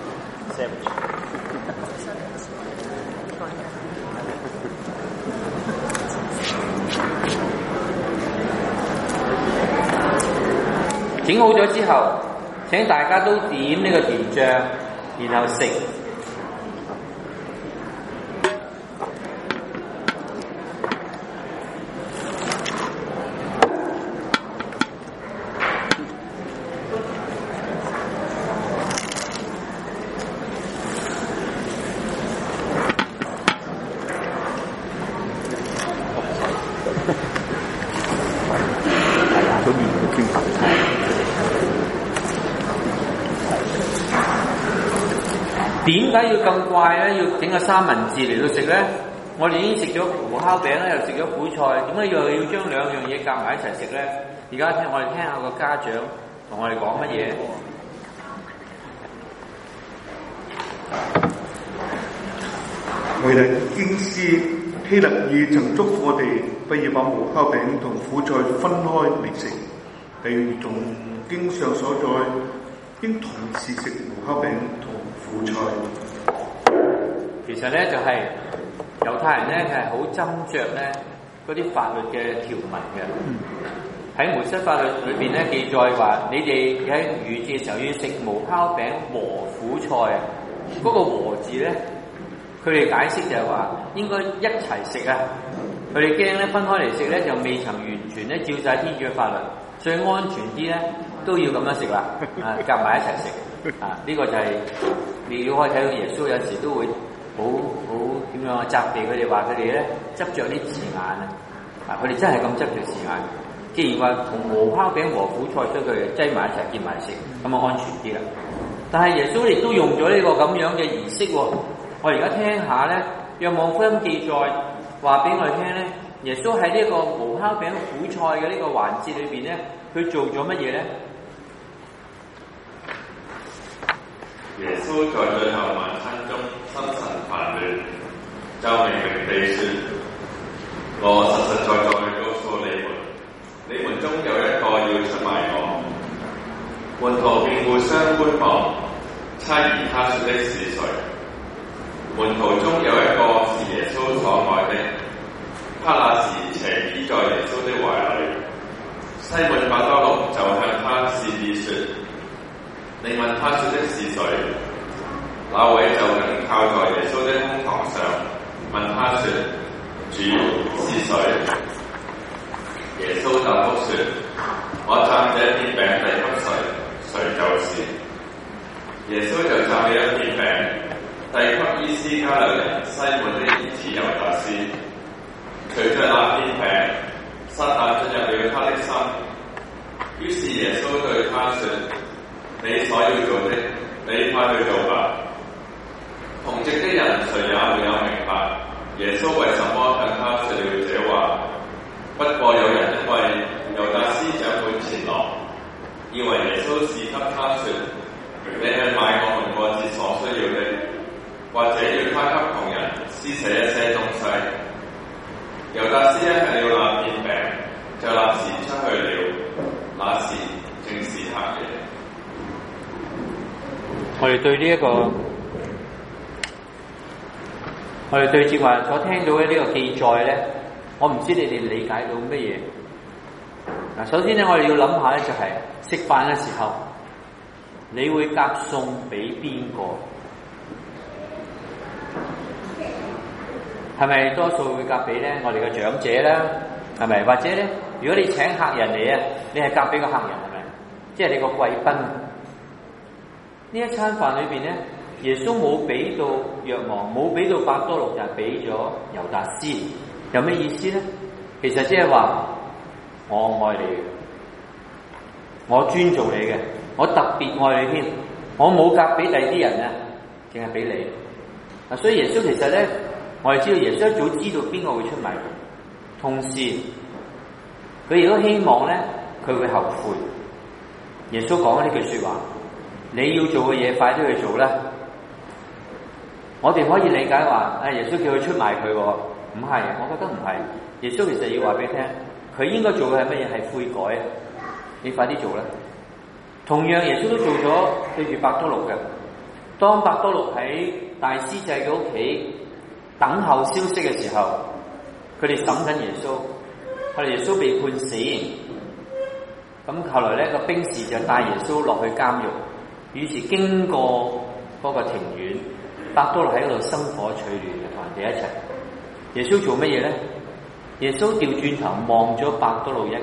整好咗之後，請大家都點呢個甜醬，然後食。點解要咁怪咧？要整個三文治嚟到食咧？我哋已經食咗無烤餅啦，又食咗苦菜，點解又要將兩樣嘢夾埋一齊食咧？而家聽我哋聽下個家長同我哋講乜嘢？ 為嚟經師希勒爾曾囑咐我哋不要把無烤餅同苦菜分開嚟食，係如同經上所載，應同時食無烤餅同苦菜。 其實咧就係、是、猶太人咧係好斟酌咧嗰啲法律嘅條文嘅。喺摩西法律裏邊咧記載話，你哋喺逾節嘅時候要食無烤餅和苦菜啊。嗰、那個和字咧，佢哋解釋就係話應該一齊食啊。佢哋驚咧分開嚟食咧就未曾完全咧照晒天主嘅法律，最安全啲咧都要咁樣食啦。啊，夾埋一齊食啊！呢、這個就係、是、你要可以睇到耶穌有時都會好好點樣啊，責備佢哋話佢哋咧執着啲字眼啊！啊，佢哋真係咁執着字眼。既然話同無烤餅和苦菜將佢擠埋一齊見埋食，咁啊安全啲啦。但係耶穌亦都用咗呢個咁樣嘅儀式喎。我而家聽下咧，若望福音記載話俾我哋聽咧，耶穌喺呢個無烤餅苦菜嘅呢個環節裏邊咧，佢做咗乜嘢咧？ 耶穌在最後晚餐中心神煩亂，就明明地說：我實實在在告訴你們，你們中有一個要出賣我。門徒便互相觀望，猜疑他說的是誰。門徒中有一個是耶穌所愛的，他那時斜倚在耶穌的懷裡。西滿伯多祿就向他示意說：你問他說的是誰？那位就緊靠在耶穌的胸膛上，問他說：主是誰？耶穌答覆說：我蘸這片餅遞給誰，誰就是。耶穌就蘸起一片餅，遞給伊斯加略人西滿的兒子猶達斯。隨着那片餅，撒旦進入了他的心。於是耶穌對他說：你所要做的，你快去做吧。同席的人誰也沒有明白耶穌為什麼向他說了這話。不過有人因為猶達斯長滿前來，以為耶穌是給他說：你去買我們過節所需要的，或者要他給窮人施捨一些東西。猶達斯一吃了那片餅，就立時出去了。那時正是黑夜。 我哋對呢、這、一個，我哋對正話所聽到嘅呢個記載咧， 我唔知你哋理解到乜嘢。嗱，首先咧，我哋要諗下咧，就係食飯嘅時候，你會夾餸俾邊個？係咪多數會夾俾咧我哋嘅長者啦？係咪？或者咧，如果你請客人嚟啊，你係夾俾個客人係咪？即係你個貴賓。呢一餐飯裏邊咧，耶穌冇俾到若望，冇俾到伯多祿，就係俾咗猶達斯。有咩意思咧？其實即係話我愛你嘅，我尊重你嘅，我特別愛你添，我冇夾俾第二啲人啊，淨係俾你。啊，所以耶穌其實咧，我哋知道耶穌一早知道邊個會出賣佢，同時佢亦都希望咧佢會後悔。耶穌講呢句說話，你要做嘅嘢快啲去做啦。我哋可以理解話，啊耶穌叫佢出賣佢，唔係，我覺得唔係。耶穌其實要話俾你聽，佢應該做嘅係乜嘢？係悔改。你快啲做啦。同樣耶穌都做咗對住伯多祿嘅。當伯多祿喺大司祭嘅屋企等候消息嘅時候，佢哋審緊耶穌，後來耶穌被判死。咁後來咧個兵士就帶耶穌落去監獄，於是經過嗰個庭院，伯多祿喺嗰度生火取暖，同人哋一齊。耶穌做乜嘢咧？耶穌調轉頭望咗伯多祿一眼，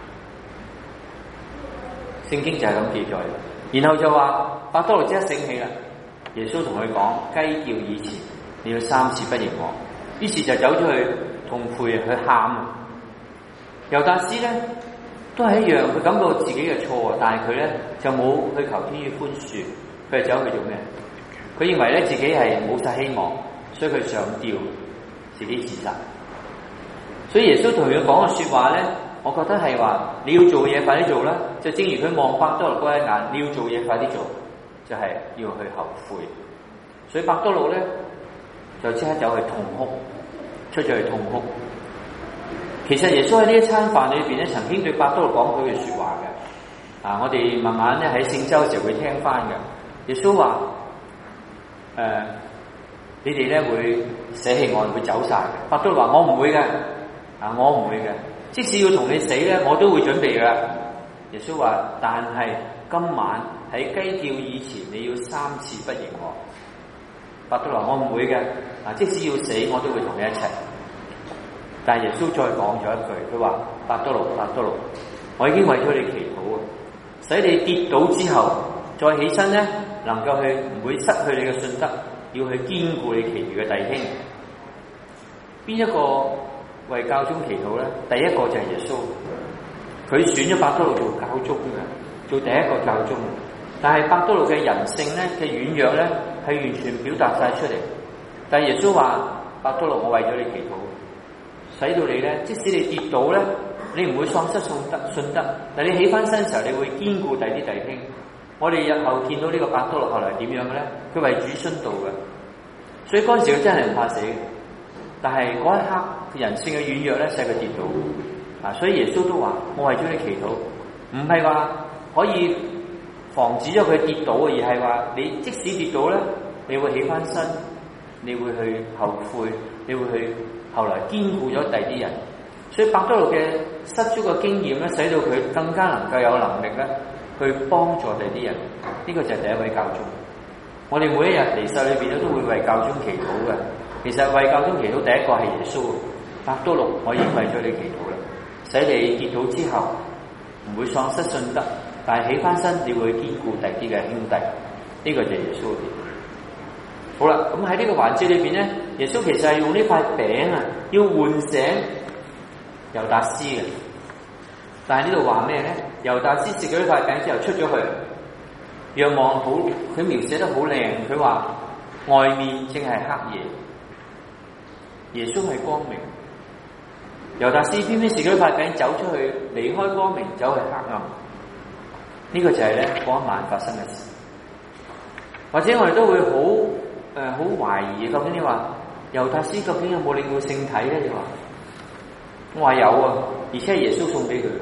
聖經就係咁記載。然後就話伯多祿即刻醒起啦。耶穌同佢講：雞叫以前，你要三次不認我。於是就走咗去痛悔去喊。猶達斯咧都係一樣，佢感覺自己嘅錯，但係佢咧就冇去求天主寬恕，佢係走去做咩？佢認為咧自己係冇晒希望，所以佢上吊自己自殺。所以耶穌同佢講嘅說話咧，我覺得係話你要做嘢快啲做啦。就正如佢望伯多祿嗰一眼，你要做嘢快啲做，就係、是、要去後悔。所以伯多祿咧就即刻走去痛哭，出咗去痛哭。其實耶穌喺呢一餐飯裏邊咧，曾經對伯多祿講佢嘅說話嘅。啊，我哋慢慢咧喺聖週時候會聽翻嘅。耶穌話：誒、呃，你哋咧會捨棄我，會走晒嘅。伯多祿話：我唔會嘅。啊，我唔會嘅。即使要同你死咧，我都會準備嘅。耶穌話：但係今晚喺雞叫以前，你要三次不認我。伯多祿話：我唔會嘅。啊，即使要死，我都會同你一齊。但係耶穌再講咗一句，佢話：伯多祿，伯多祿，我已經為咗你祈禱啊，使你跌倒之後再起身咧，能夠去唔會失去你嘅信德，要去堅固你其餘嘅弟兄。邊一個為教宗祈禱咧？第一個就係耶穌，佢選咗伯多祿做教宗嘅，做第一個教宗。但係伯多祿嘅人性咧嘅軟弱咧，係完全表達晒出嚟。但係耶穌話：伯多祿，我為咗你祈禱。使到你咧，即使你跌倒咧，你唔會喪失信德信德。但你起翻身嘅時候，你會堅固第啲弟兄。我哋日後見到呢個伯多祿後來點樣嘅咧？佢為主殉道嘅，所以嗰陣時佢真係唔怕死。但係嗰一刻人性嘅軟弱咧，使佢跌倒。啊，所以耶穌都話：我為咗你祈禱，唔係話可以防止咗佢跌倒，而係話你即使跌倒咧，你會起翻身，你會去後悔，你會去。後來堅固咗第啲人，所以伯多祿嘅失足嘅經驗咧，使到佢更加能夠有能力咧，去幫助第啲人。呢、這個就係第一位教宗。我哋每一日離世裏邊咧，都會為教宗祈禱嘅。其實為教宗祈禱第一個係耶穌。伯多祿，我已經為咗你祈禱啦，使你跌倒之後唔會喪失信德，但係起翻身你會堅固第啲嘅兄弟。呢、這個就係耶穌。好啦，咁喺呢個環節裏邊咧，耶穌其實係用呢塊餅啊，要喚醒猶達斯嘅。但係呢度話咩咧？猶達斯食咗呢塊餅之後出咗去，若望好，佢描寫得好靚。佢話外面正係黑夜，耶穌係光明。猶達斯偏偏食咗呢塊餅走出去，離開光明，走去黑暗。呢、這個就係咧嗰一晚發生嘅事。或者我哋都會好。誒，好、呃、懷疑究竟你話猶達斯究竟有冇領到聖體咧？你話我話有啊，而且係耶穌送俾佢。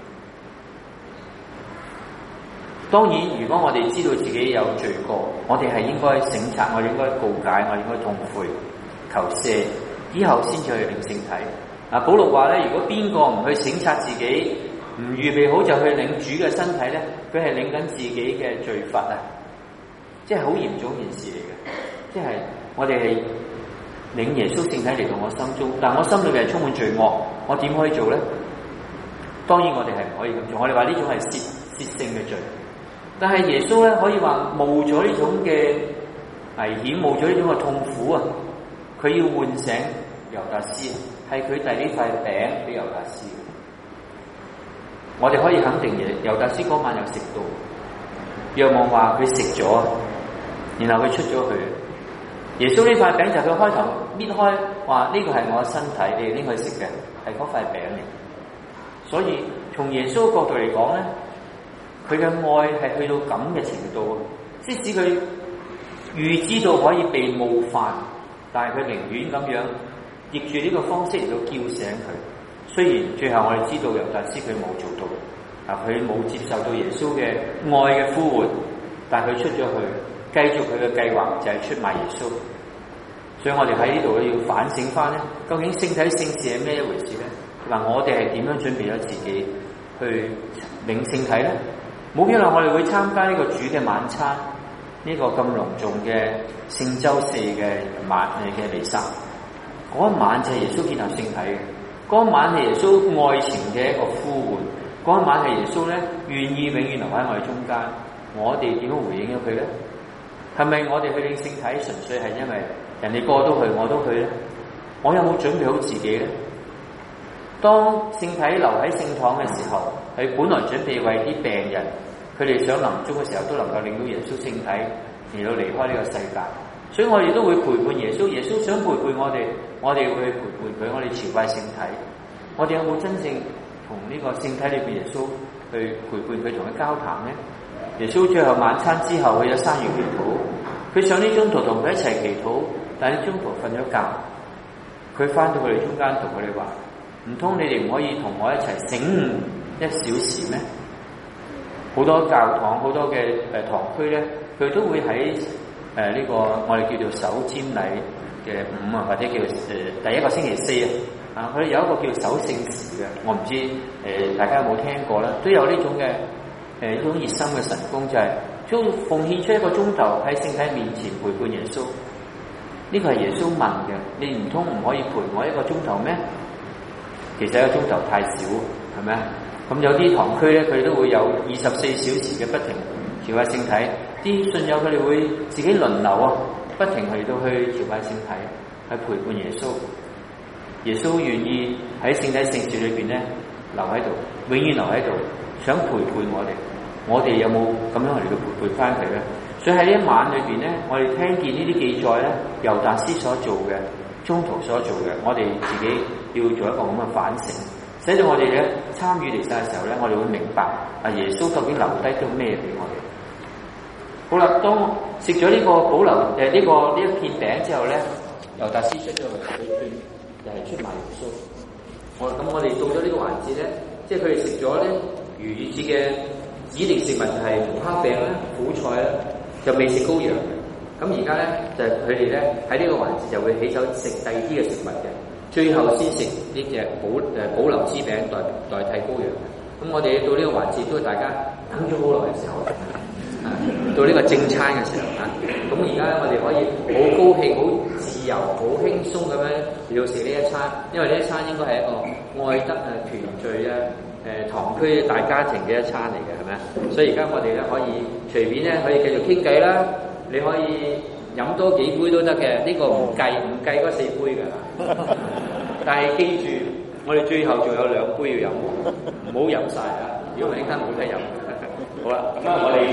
當然，如果我哋知道自己有罪過，我哋係應該省察，我哋應該告解，我哋應該痛悔求赦，以後先至去領聖體。 啊，保祿話咧，如果邊個唔去省察自己，唔預備好就去領主嘅身體咧，佢係領緊自己嘅罪罰啊！即係好嚴重一件事嚟嘅，即係我哋係領耶穌聖體嚟到我心中，但我心裏邊係充滿罪惡，我點可以做咧？當然我哋係唔可以咁做，我哋話呢種係褻褻聖嘅罪。但係耶穌咧可以話冒咗呢種嘅危險，冒咗呢種嘅痛苦啊！佢要喚醒猶達斯，係佢遞呢塊餅俾猶達斯。我哋可以肯定嘅，猶達斯嗰晚有食到。若望話佢食咗，然後佢出咗去。耶穌呢塊餅就係佢開頭搣開，話呢個係我嘅身體，你哋拎去食嘅，係嗰塊餅嚟。所以從耶穌角度嚟講咧，佢嘅愛係去到咁嘅程度，即使佢預知道可以被冒犯，但係佢寧願咁樣逆住呢個方式嚟到叫醒佢。雖然最後我哋知道猶達斯佢冇做到，啊佢冇接受到耶穌嘅愛嘅呼喚，但係佢出咗去，繼續佢嘅計劃就係出賣耶穌。所以我哋喺呢度咧要反省翻咧，究竟聖體聖事係咩一回事咧？嗱，我哋係點樣準備咗自己去領聖體咧？冇幾耐我哋會參加呢個主嘅晚餐，呢、這個咁隆重嘅聖週四嘅晚嘅彌撒。嗰一晚就係耶穌建立聖體嘅，嗰一晚係耶穌愛情嘅一個呼喚，嗰一晚係耶穌咧願意永遠留喺我哋中間。我哋點樣回應咗佢咧？係咪我哋去領聖體純粹係因為人哋個個都去，我都去咧？我有冇準備好自己咧？當聖體留喺聖堂嘅時候，係本來準備為啲病人，佢哋想臨終嘅時候都能夠領到耶穌聖體嚟到離開呢個世界，所以我哋都會陪伴耶穌。耶穌想陪伴我哋，我哋會陪伴佢，我哋朝拜聖體。我哋有冇真正同呢個聖體裏邊耶穌去陪伴佢，同佢交談咧？耶穌最後晚餐之後去咗山園祈禱，佢想呢宗徒同佢一齊祈禱，但係呢宗徒瞓咗覺，佢翻到佢哋中間同佢哋話：唔通你哋唔可以同我一齊醒悟一小時咩？好多教堂、好多嘅誒、呃、堂區咧，佢都會喺誒呢個我哋叫做守瞻禮嘅五啊，或者叫誒、呃、第一個星期四啊，啊佢有一個叫守聖時嘅，我唔知誒、呃、大家有冇聽過啦，都有呢種嘅誒呢種熱心嘅神功，就係、是、都奉獻出一個鐘頭喺聖體面前陪伴耶穌。呢、這個係耶穌問嘅，你唔通唔可以陪我一個鐘頭咩？其實一個鐘頭太少，係咪啊？咁有啲堂區咧，佢哋都會有二十四小時嘅不停朝拜聖體。啲信友佢哋會自己輪流啊，不停嚟到去朝拜聖體，去陪伴耶穌。耶穌願意喺聖體聖事裏邊咧留喺度，永遠留喺度，想陪伴我哋。我哋有冇咁樣嚟到陪伴翻佢咧？所以喺呢一晚裏邊咧，我哋聽見呢啲記載咧，猶達斯所做嘅，宗徒所做嘅，我哋自己要做一個咁嘅反省，使到我哋咧參與彌撒嘅時候咧，我哋會明白啊耶穌究竟留低咗咩俾我哋。好啦，當食咗呢個保留誒呢、呃這個呢一片餅之後咧，猶達斯出咗嚟，佢佢又係出賣耶穌。好啦，咁我哋到咗呢個環節咧，即係佢哋食咗咧逾越節嘅指定食物就係無酵餅啦、苦菜啦，就未食羔羊嘅。咁而家咧就係佢哋咧喺呢個環節就會起手食第二啲嘅食物嘅，最後先食呢隻保誒保留之餅代代替羔羊嘅。咁我哋到呢個環節都係大家等咗好耐嘅時候，啊到呢個正餐嘅時候啊，咁而家我哋可以好高興、好自由、好輕鬆咁樣嚟到食呢一餐，因為呢一餐應該係一個愛德啊、團聚啊、誒堂區大家庭嘅一餐嚟嘅，係咪啊？所以而家我哋咧可以隨便咧可以繼續傾偈啦。你可以飲多幾杯都得嘅，呢、這個唔計唔計嗰四杯㗎。但係記住，我哋最後仲有兩杯要飲，唔好飲晒啊！如果唔係，陣間冇得飲。好啦，咁啊，我哋。